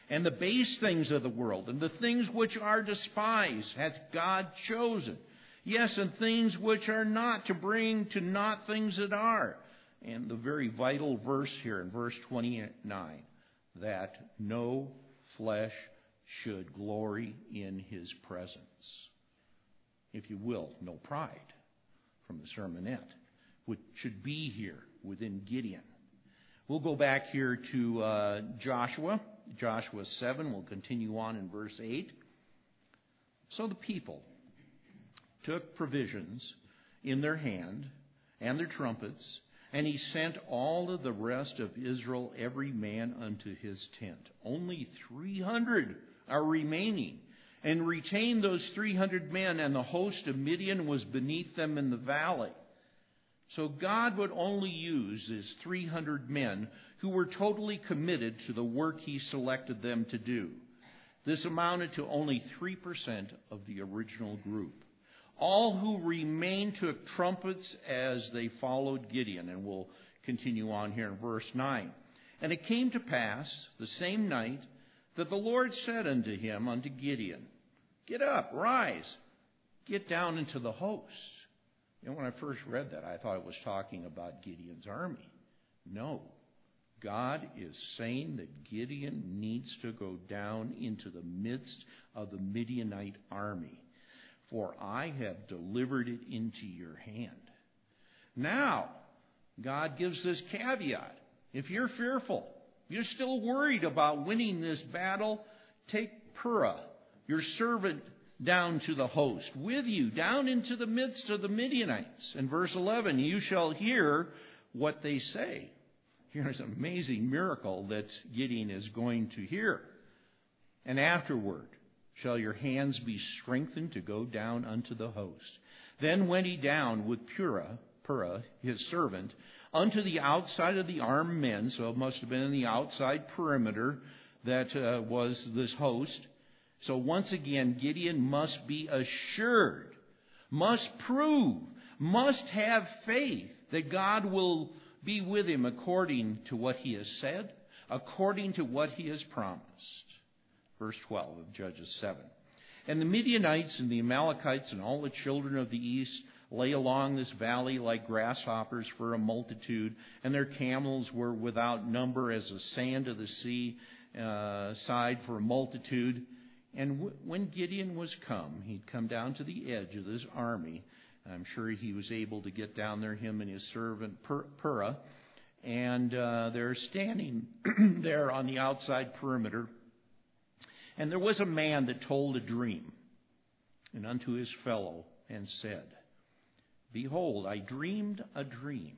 And the base things of the world, and the things which are despised, hath God chosen. Yes, and things which are not, to bring to naught things that are. And the very vital verse here in verse 29, that no flesh should glory in his presence. If you will, no pride, from the sermonette, which should be here within Gideon. We'll go back here to Joshua 7. We'll continue on in verse 8. So the people took provisions in their hand and their trumpets, and he sent all of the rest of Israel, every man unto his tent. Only 300 are remaining, and retained those 300 men, and the host of Midian was beneath them in the valley. So God would only use his 300 men who were totally committed to the work he selected them to do. This amounted to only 3% of the original group. All who remained took trumpets as they followed Gideon. And we'll continue on here in verse 9. And it came to pass the same night that the Lord said unto him, unto Gideon, Get up, rise, get down into the host. You know, when I first read that, I thought it was talking about Gideon's army. No. God is saying that Gideon needs to go down into the midst of the Midianite army. For I have delivered it into your hand. Now, God gives this caveat. If you're fearful, you're still worried about winning this battle, take Purah, your servant, down to the host with you, down into the midst of the Midianites. In verse 11, you shall hear what they say. Here's an amazing miracle that Gideon is going to hear. And afterward shall your hands be strengthened to go down unto the host. Then went he down with Purah, his servant, unto the outside of the armed men. So it must have been in the outside perimeter that was this host. So once again, Gideon must be assured, must prove, must have faith that God will be with him according to what he has said, according to what he has promised. Verse 12 of Judges 7. And the Midianites and the Amalekites and all the children of the east lay along this valley like grasshoppers for a multitude, and their camels were without number as the sand of the sea side for a multitude. And when Gideon was come, he'd come down to the edge of this army. I'm sure he was able to get down there, him and his servant Purah. And they're standing there on the outside perimeter. And there was a man that told a dream, and unto his fellow, and said, Behold, I dreamed a dream.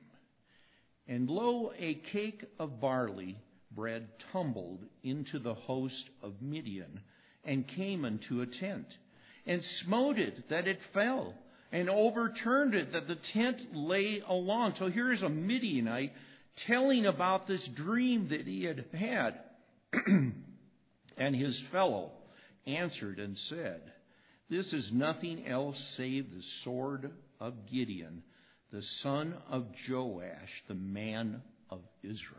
And lo, a cake of barley bread tumbled into the host of Midian, and came unto a tent, and smote it that it fell, and overturned it that the tent lay along. So here is a Midianite telling about this dream that he had had. And his fellow answered and said, This is nothing else save the sword of Gideon, the son of Joash, the man of Israel.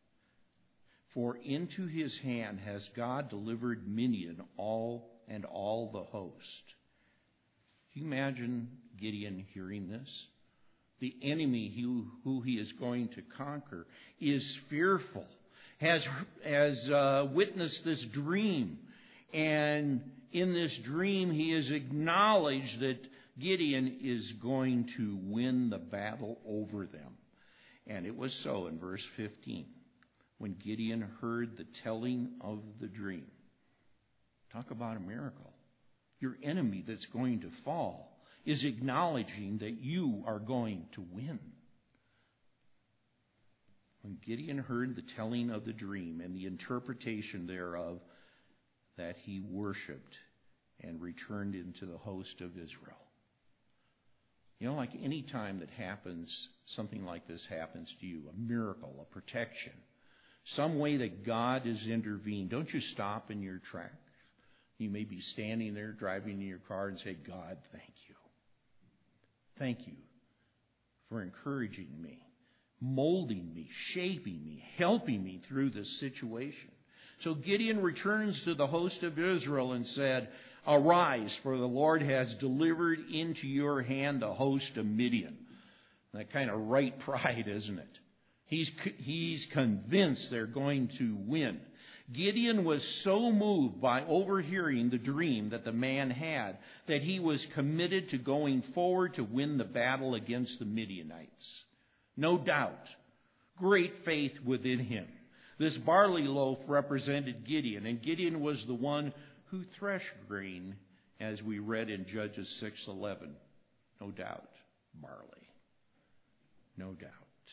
For into his hand has God delivered Midian, all the host. Can you imagine Gideon hearing this? The enemy who he is going to conquer is fearful, has witnessed this dream. And in this dream, he has acknowledged that Gideon is going to win the battle over them. And it was so in verse 15. When Gideon heard the telling of the dream. Talk about a miracle. Your enemy that's going to fall is acknowledging that you are going to win. When Gideon heard the telling of the dream and the interpretation thereof, that he worshipped and returned into the host of Israel. You know, like any time that happens, something like this happens to you, a miracle, a protection, some way that God has intervened, don't you stop in your tracks? You may be standing there driving in your car and say, God, thank you. Thank you for encouraging me, molding me, shaping me, helping me through this situation. So Gideon returns to the host of Israel and said, "Arise, for the Lord has delivered into your hand the host of Midian." That kind of right pride, isn't it? He's convinced they're going to win. Gideon was so moved by overhearing the dream that the man had that he was committed to going forward to win the battle against the Midianites. No doubt, great faith within him. This barley loaf represented Gideon, and Gideon was the one who threshed grain, as we read in Judges 6:11. No doubt, barley. No doubt.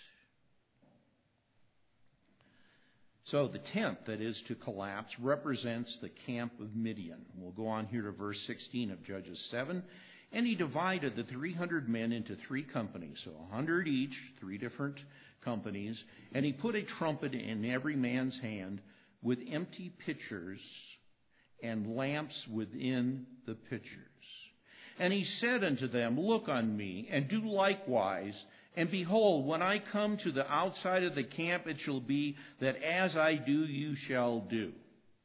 So the tent that is to collapse represents the camp of Midian. We'll go on here to verse 16 of Judges 7. And he divided the 300 men into 3 companies, so 100 each, 3 different companies. And he put a trumpet in every man's hand with empty pitchers and lamps within the pitchers. And he said unto them, "Look on me, and do likewise. And behold, when I come to the outside of the camp, it shall be that as I do, you shall do."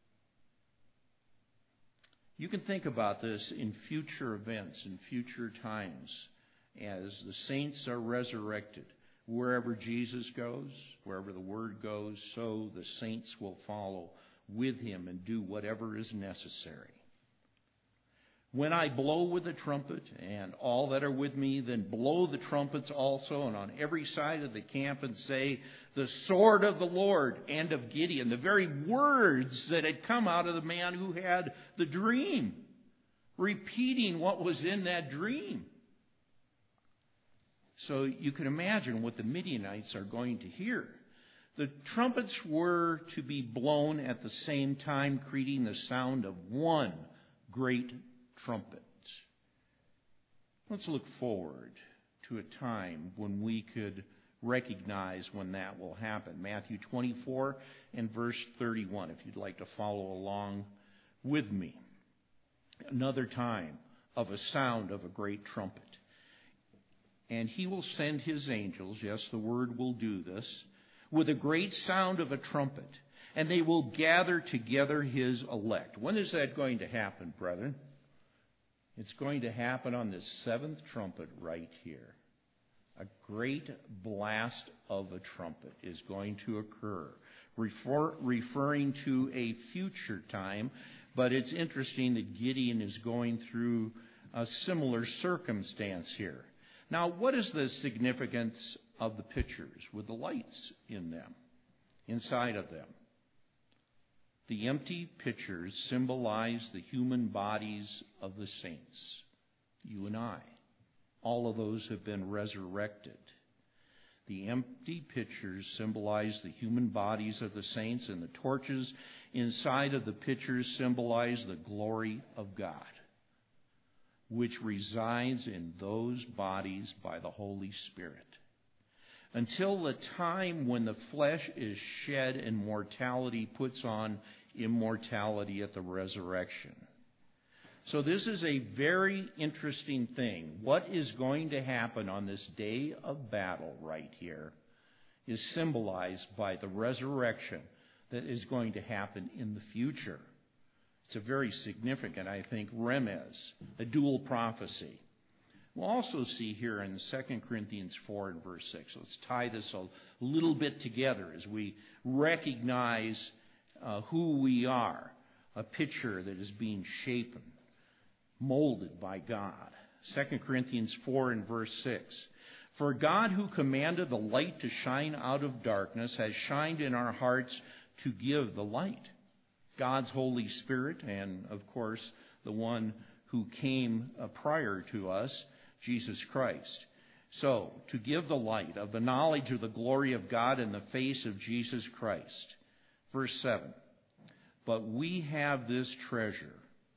You can think about this in future events, in future times, as the saints are resurrected. Wherever Jesus goes, wherever the word goes, so the saints will follow with him and do whatever is necessary. When I blow with the trumpet, and all that are with me, then blow the trumpets also, and on every side of the camp, and say, "The sword of the Lord and of Gideon," the very words that had come out of the man who had the dream, repeating what was in that dream. So you can imagine what the Midianites are going to hear. The trumpets were to be blown at the same time, creating the sound of one great trumpet. Let's look forward to a time when we could recognize when that will happen. Matthew 24 and verse 31, if you'd like to follow along with me. Another time of a sound of a great trumpet. And he will send his angels, yes, the word will do this, with a great sound of a trumpet, and they will gather together his elect. When is that going to happen, brethren? It's going to happen on this 7th trumpet right here. A great blast of a trumpet is going to occur, referring to a future time, but it's interesting that Gideon is going through a similar circumstance here. Now, what is the significance of the pitchers with the lights in them, inside of them? The empty pitchers symbolize the human bodies of the saints, you and I. All of those have been resurrected. The empty pitchers symbolize the human bodies of the saints, and the torches inside of the pitchers symbolize the glory of God, which resides in those bodies by the Holy Spirit. Until the time when the flesh is shed and mortality puts on immortality at the resurrection. So this is a very interesting thing. What is going to happen on this day of battle right here is symbolized by the resurrection that is going to happen in the future. It's a very significant, I think, remez, a dual prophecy. We'll also see here in 2 Corinthians 4 and verse 6. Let's tie this a little bit together as we recognize who we are, a picture that is being shapen, molded by God. 2 Corinthians 4 and verse 6. For God, who commanded the light to shine out of darkness, has shined in our hearts to give the light. God's Holy Spirit, and of course, the one who came prior to us, Jesus Christ. So, to give the light of the knowledge of the glory of God in the face of Jesus Christ. Verse 7. But we have this treasure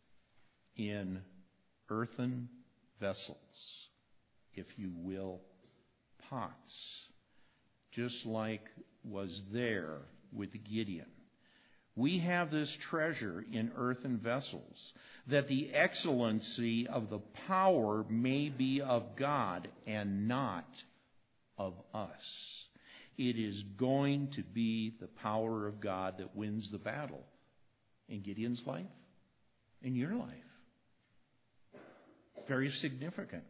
in earthen vessels, if you will, pots, just like was there with Gideon. We have this treasure in earthen vessels, that the excellency of the power may be of God and not of us. It is going to be the power of God that wins the battle in Gideon's life, in your life. Very significant.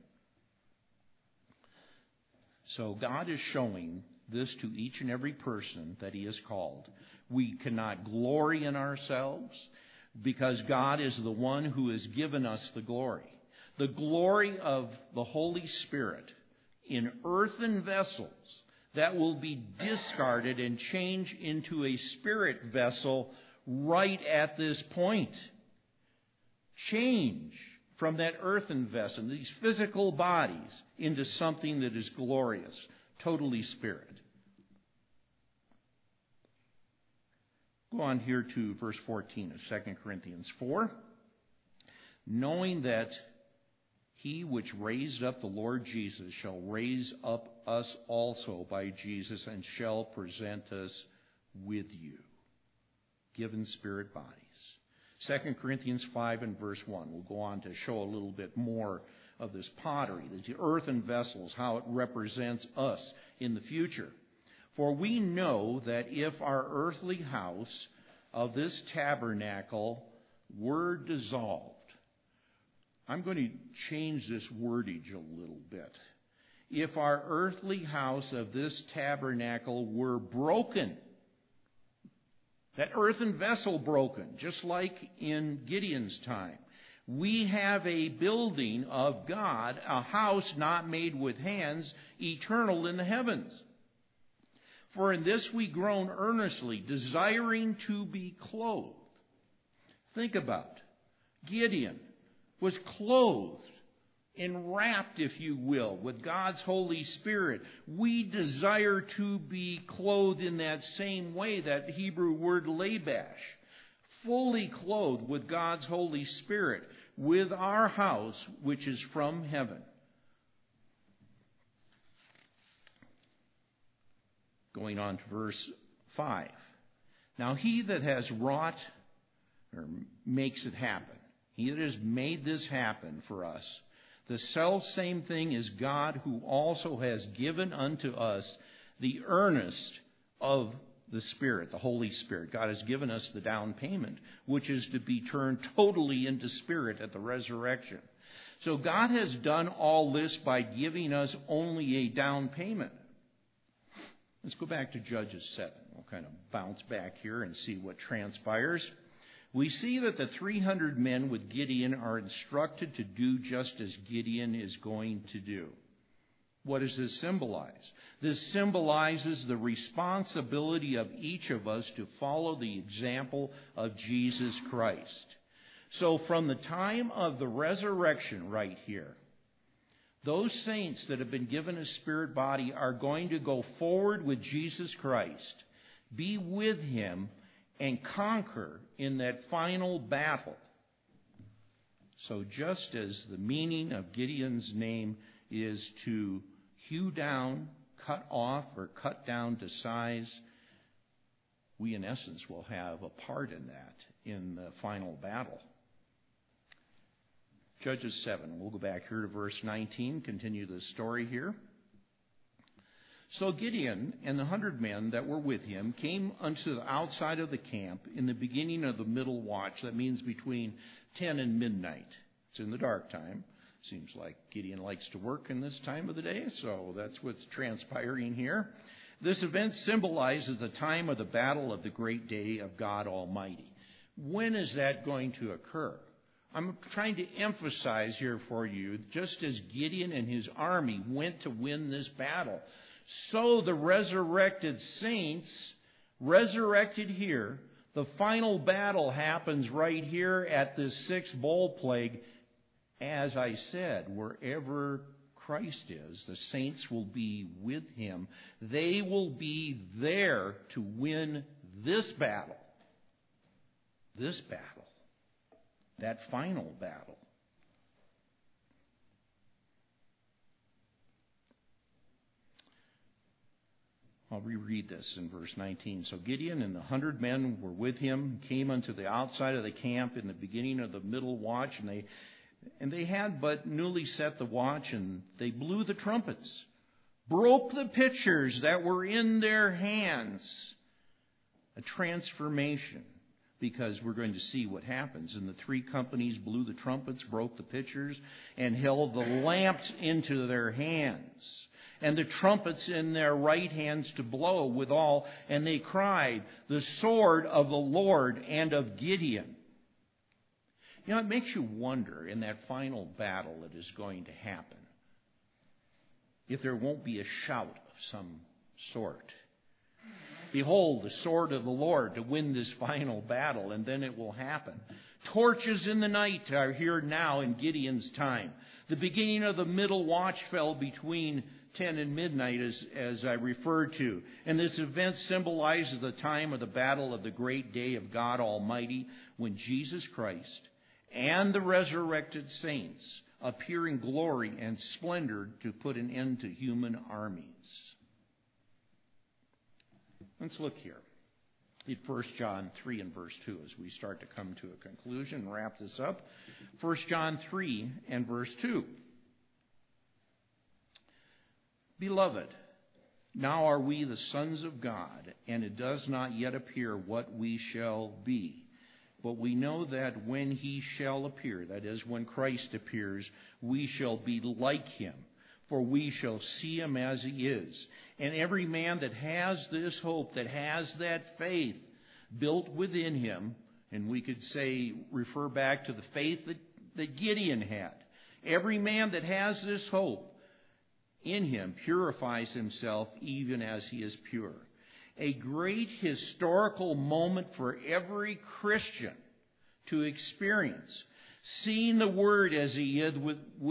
So God is showing this to each and every person that he has called. We cannot glory in ourselves because God is the one who has given us the glory. The glory of the Holy Spirit in earthen vessels that will be discarded and changed into a spirit vessel right at this point. Change from that earthen vessel, these physical bodies, into something that is glorious, totally spirit. Go on here to verse 14 of 2 Corinthians 4. Knowing that he which raised up the Lord Jesus shall raise up us also by Jesus and shall present us with you. Given spirit bodies. 2 Corinthians 5 and verse 1. We'll go on to show a little bit more of this pottery, the earthen vessels, how it represents us in the future. For we know that if our earthly house of this tabernacle were dissolved, I'm going to change this wordage a little bit. If our earthly house of this tabernacle were broken, that earthen vessel broken, just like in Gideon's time, we have a building of God, a house not made with hands, eternal in the heavens. For in this we groan earnestly, desiring to be clothed. Think about it. Gideon was clothed, enwrapped, if you will, with God's Holy Spirit. We desire to be clothed in that same way, that Hebrew word labash. Fully clothed with God's Holy Spirit, with our house which is from heaven. Going on to verse 5. Now he that has wrought, or makes it happen, he that has made this happen for us, the selfsame thing is God, who also has given unto us the earnest of the Spirit, the Holy Spirit. God has given us the down payment, which is to be turned totally into spirit at the resurrection. So God has done all this by giving us only a down payment. Let's go back to Judges 7. We'll kind of bounce back here and see what transpires. We see that the 300 men with Gideon are instructed to do just as Gideon is going to do. What does this symbolize? This symbolizes the responsibility of each of us to follow the example of Jesus Christ. So from the time of the resurrection right here, those saints that have been given a spirit body are going to go forward with Jesus Christ, be with him, and conquer in that final battle. So just as the meaning of Gideon's name is to hew down, cut off, or cut down to size, we in essence will have a part in that in the final battle. Judges 7. We'll go back here to verse 19, continue the story here. So Gideon and the 100 men that were with him came unto the outside of the camp in the beginning of the middle watch. That means between 10 and midnight. It's in the dark time. Seems like Gideon likes to work in this time of the day, so that's what's transpiring here. This event symbolizes the time of the battle of the great day of God Almighty. When is that going to occur? I'm trying to emphasize here for you, just as Gideon and his army went to win this battle, so the resurrected saints, resurrected here, the final battle happens right here at this sixth bowl plague. As I said, wherever Christ is, the saints will be with him. They will be there to win this battle. This battle. That final battle. I'll reread this in verse 19. So Gideon and the 100 men were with him, came unto the outside of the camp in the beginning of the middle watch, and they had but newly set the watch, and they blew the trumpets, broke the pitchers that were in their hands. A transformation, because we're going to see what happens. And the three companies blew the trumpets, broke the pitchers, and held the lamps into their hands, and the trumpets in their right hands to blow withal. And they cried, the sword of the Lord and of Gideon. You know, it makes you wonder in that final battle that is going to happen, if there won't be a shout of some sort. Behold, the sword of the Lord to win this final battle, and then it will happen. Torches in the night are here now in Gideon's time. The beginning of the middle watch fell between 10 and midnight, as I referred to. And this event symbolizes the time of the battle of the great day of God Almighty, when Jesus Christ and the resurrected saints appear in glory and splendor to put an end to human armies. Let's look here at 1 John 3 and verse 2 as we start to come to a conclusion and wrap this up. 1 John 3 and verse 2. Beloved, now are we the sons of God, and it does not yet appear what we shall be. But we know that when he shall appear, that is, when Christ appears, we shall be like him, for we shall see him as he is. And every man that has this hope, that has that faith built within him, and we could say, refer back to the faith that Gideon had. Every man that has this hope in him purifies himself even as he is pure. A great historical moment for every Christian to experience, seeing the Word as he is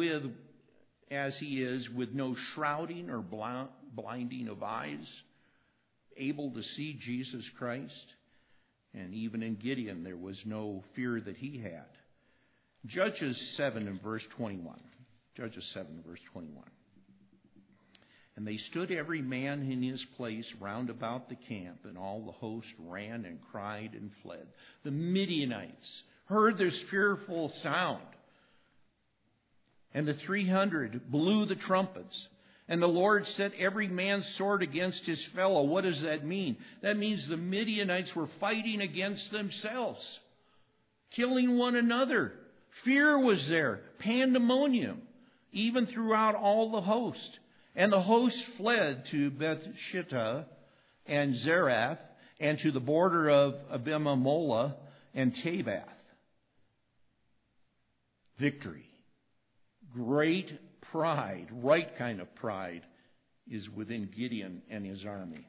with no shrouding or blinding of eyes, able to see Jesus Christ. And even in Gideon, there was no fear that he had. Judges 7 and verse 21. Judges 7 and verse 21. And they stood every man in his place round about the camp, and all the host ran and cried and fled. The Midianites heard this fearful sound, and the 300 blew the trumpets. And the Lord set every man's sword against his fellow. What does that mean? That means the Midianites were fighting against themselves, killing one another. Fear was there, pandemonium, even throughout all the host. And the host fled to Bethshittah and Zerath, and to the border of Abimamola and Tabath. Victory. Great pride, right kind of pride, is within Gideon and his army.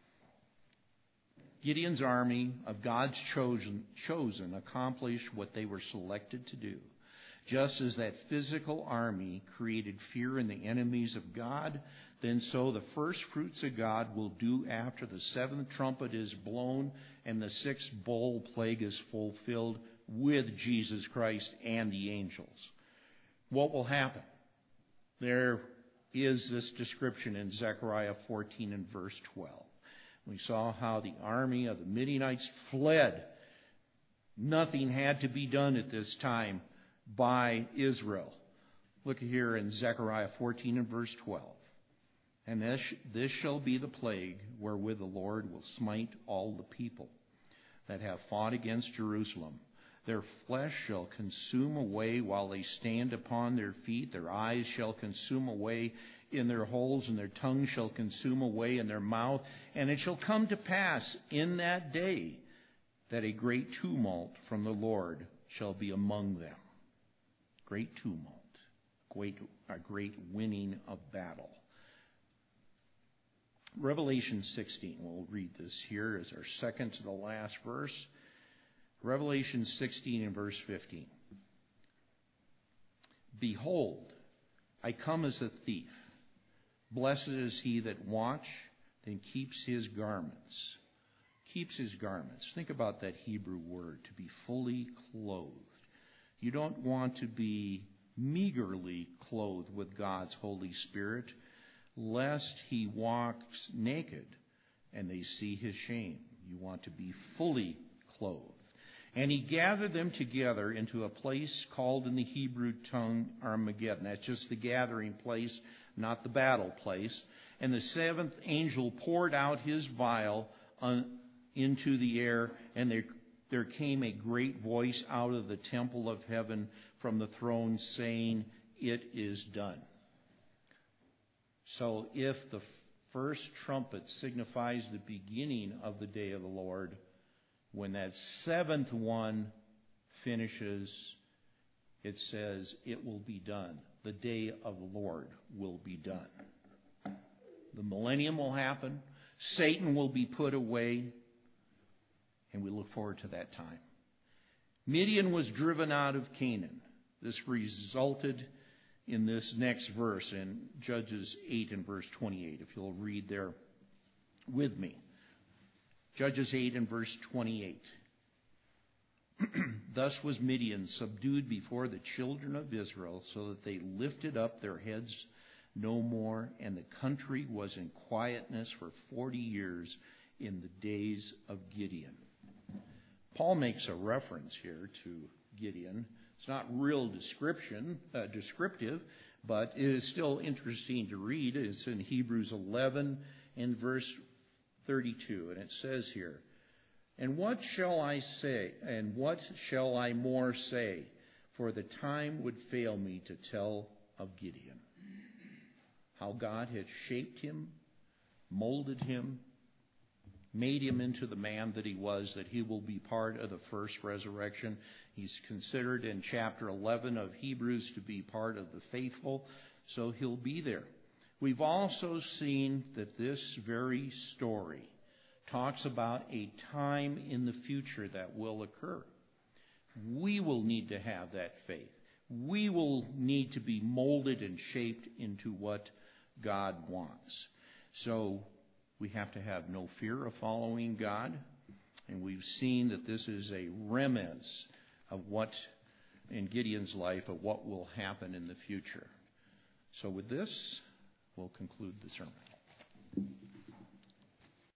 Gideon's army of God's chosen accomplished what they were selected to do. Just as that physical army created fear in the enemies of God, then so the first fruits of God will do after the seventh trumpet is blown and the sixth bowl plague is fulfilled with Jesus Christ and the angels. What will happen? There is this description in Zechariah 14 and verse 12. We saw how the army of the Midianites fled. Nothing had to be done at this time by Israel. Look here in Zechariah 14 and verse 12. And this shall be the plague wherewith the Lord will smite all the people that have fought against Jerusalem. Their flesh shall consume away while they stand upon their feet. Their eyes shall consume away in their holes, and their tongue shall consume away in their mouth. And it shall come to pass in that day that a great tumult from the Lord shall be among them. Great tumult, a great winning of battle. Revelation 16, we'll read this here as our second to the last verse. Revelation 16 and verse 15. Behold, I come as a thief. Blessed is he that watch and keeps his garments. Keeps his garments. Think about that Hebrew word, to be fully clothed. You don't want to be meagerly clothed with God's Holy Spirit, lest he walks naked and they see his shame. You want to be fully clothed. And he gathered them together into a place called in the Hebrew tongue Armageddon. That's just the gathering place. not the battle place. And the seventh angel poured out his vial into the air, and there came a great voice out of the temple of heaven from the throne saying, "It is done." So if the first trumpet signifies the beginning of the day of the Lord, when that seventh one finishes, it says, "It will be done." The day of the Lord will be done. The millennium will happen. Satan will be put away. And we look forward to that time. Midian was driven out of Canaan. This resulted in this next verse in Judges 8 and verse 28, if you'll read there with me. Judges 8 and verse 28. Thus was Midian subdued before the children of Israel, so that they lifted up their heads no more, and the country was in quietness for 40 years in the days of Gideon. Paul makes a reference here to Gideon. It's not real descriptive, but it is still interesting to read. It's in Hebrews 11 and verse 32, and it says here, "And what shall I say, and what shall I more say? For the time would fail me to tell of Gideon, how God had shaped him, molded him, made him into the man that he was, that he will be part of the first resurrection." He's considered in chapter 11 of Hebrews to be part of the faithful, so he'll be there. We've also seen that this very story talks about a time in the future that will occur. We will need to have that faith. We will need to be molded and shaped into what God wants. So we have to have no fear of following God. And we've seen that this is a remnants of what, in Gideon's life, of what will happen in the future. So with this, we'll conclude the sermon.